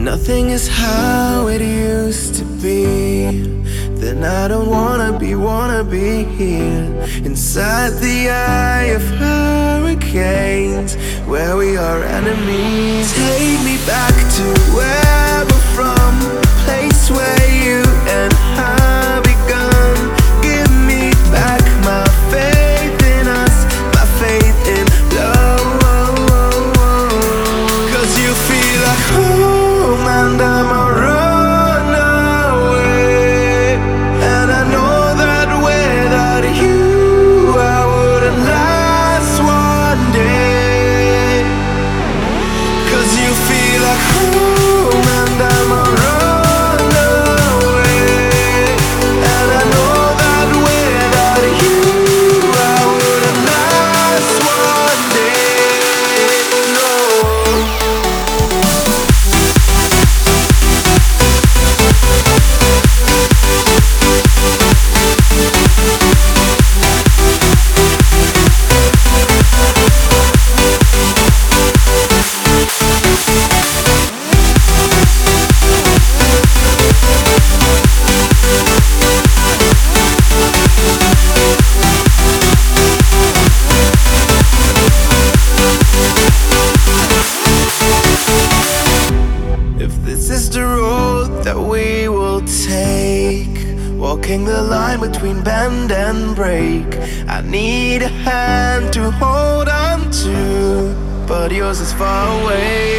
nothing is how it used to be, then I don't wanna be here inside the eye of hurricanes, where we are enemies. Take me back to where we're from, a place where you and I begun. Give me back my faith in us, my faith in love. 'Cause you feel like home and I'm a runaway, and I know that without you I wouldn't last one day. 'Cause you feel like home and I'm a runaway, and I know that without you I wouldn't last one day. No. If this is the road that we will take, walking the line between bend and break, I need a hand to hold on to, but yours is far away.